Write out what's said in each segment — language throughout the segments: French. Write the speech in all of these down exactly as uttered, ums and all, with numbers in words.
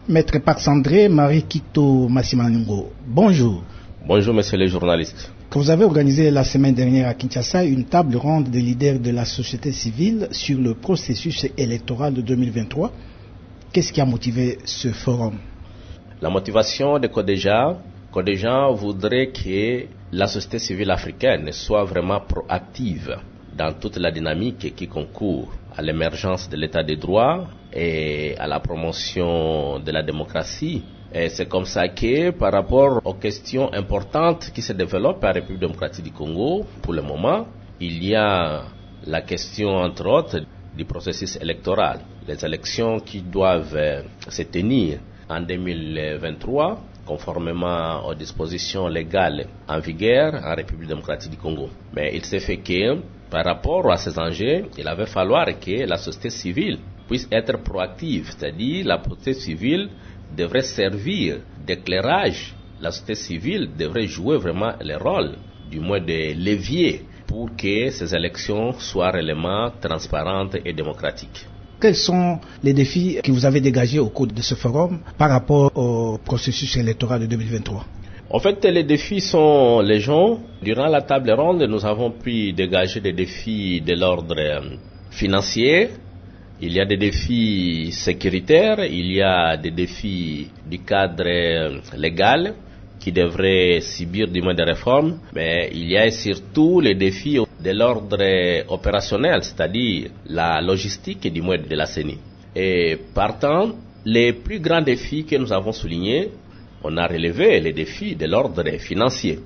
Maître Pax-André Marie-Kito Massimango, bonjour. Bonjour, monsieur le journaliste. Vous avez organisé la semaine dernière à Kinshasa une table ronde des leaders de la société civile sur le processus électoral de deux mille vingt-trois. Qu'est-ce qui a motivé ce forum? La motivation de Codéja, Codéja voudrait que la société civile africaine soit vraiment proactive dans toute la dynamique qui concourt à l'émergence de l'état de droit et à la promotion de la démocratie. Et c'est comme ça que, par rapport aux questions importantes qui se développent à la République démocratique du Congo, pour le moment, il y a la question, entre autres, du processus électoral. Les élections qui doivent se tenir en deux mille vingt-trois, conformément aux dispositions légales en vigueur en République démocratique du Congo. Mais il s'est fait que, par rapport à ces enjeux, il avait falloir que la société civile puisse être proactive, c'est-à-dire la société civile devrait servir d'éclairage. La société civile devrait jouer vraiment le rôle, du moins de levier, pour que ces élections soient réellement transparentes et démocratiques. Quels sont les défis que vous avez dégagés au cours de ce forum par rapport au processus électoral de deux mille vingt-trois? En fait, les défis sont légion. Durant la table ronde, nous avons pu dégager des défis de l'ordre financier. Il y a des défis sécuritaires, il y a des défis du cadre légal qui devraient subir du moins des réformes, mais il y a surtout les défis de l'ordre opérationnel, c'est-à-dire la logistique du moins de la C E N I. Et partant, les plus grands défis que nous avons soulignés, on a relevé les défis de l'ordre financier.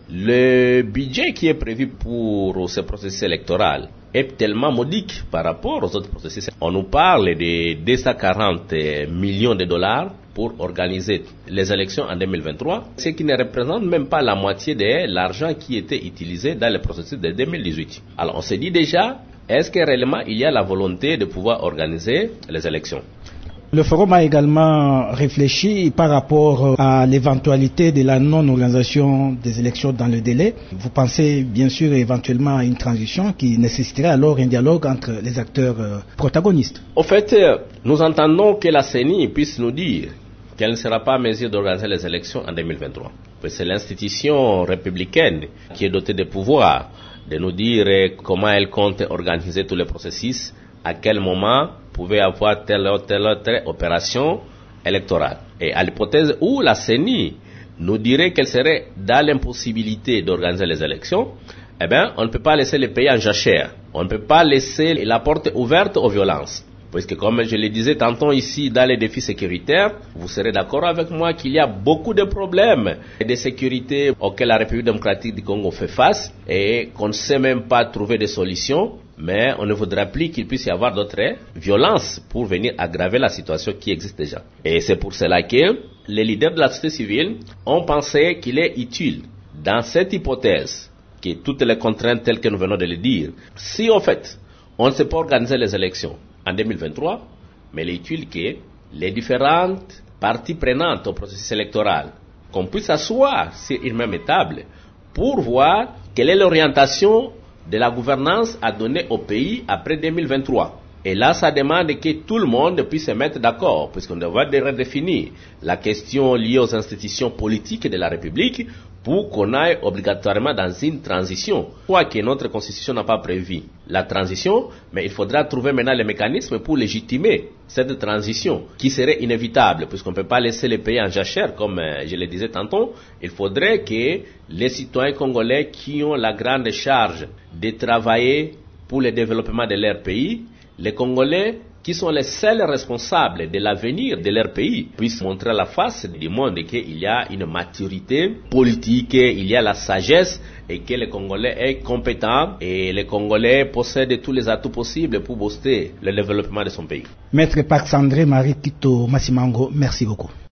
Le budget qui est prévu pour ce processus électoral est tellement modique par rapport aux autres processus. On nous parle de deux cent quarante millions de dollars pour organiser les élections en deux mille vingt-trois, ce qui ne représente même pas la moitié de l'argent qui était utilisé dans le processus de deux mille dix-huit. Alors on se dit déjà, est-ce que réellement il y a la volonté de pouvoir organiser les élections? Le forum a également réfléchi par rapport à l'éventualité de la non-organisation des élections dans le délai. Vous pensez bien sûr éventuellement à une transition qui nécessiterait alors un dialogue entre les acteurs protagonistes. Au fait, nous entendons que la C E N I puisse nous dire qu'elle ne sera pas en mesure d'organiser les élections en deux mille vingt-trois. C'est l'institution républicaine qui est dotée de pouvoir de nous dire comment elle compte organiser tous les processus, à quel moment pouvait avoir telle ou telle autre opération électorale. Et à l'hypothèse où la C E N I nous dirait qu'elle serait dans l'impossibilité d'organiser les élections, eh bien, on ne peut pas laisser les pays en jachère. On ne peut pas laisser la porte ouverte aux violences. Parce que comme je le disais tantôt ici, dans les défis sécuritaires, vous serez d'accord avec moi qu'il y a beaucoup de problèmes de sécurité auxquels la République démocratique du Congo fait face et qu'on ne sait même pas trouver des solutions. Mais on ne voudrait plus qu'il puisse y avoir d'autres violences pour venir aggraver la situation qui existe déjà. Et c'est pour cela que les leaders de la société civile ont pensé qu'il est utile, dans cette hypothèse, que toutes les contraintes telles que nous venons de le dire, si en fait on ne sait pas organiser les élections en deux mille vingt-trois, mais il est utile que les différentes parties prenantes au processus électoral, qu'on puisse s'asseoir sur une même table pour voir quelle est l'orientation de la gouvernance à donner au pays après deux mille vingt-trois. Et là, ça demande que tout le monde puisse se mettre d'accord, puisqu'on doit redéfinir la question liée aux institutions politiques de la République pour qu'on aille obligatoirement dans une transition. Soit que notre constitution n'a pas prévu la transition, mais il faudra trouver maintenant les mécanismes pour légitimer cette transition qui serait inévitable, puisqu'on ne peut pas laisser les pays en jachère, comme je le disais tantôt. Il faudrait que les citoyens congolais qui ont la grande charge de travailler pour le développement de leur pays, les Congolais qui sont les seuls responsables de l'avenir de leur pays, puissent montrer la face du monde qu'il y a une maturité politique, il y a la sagesse et que le Congolais est compétent et le Congolais possède tous les atouts possibles pour booster le développement de son pays. Maître Pax-André Marie-Kito Massimango, merci beaucoup.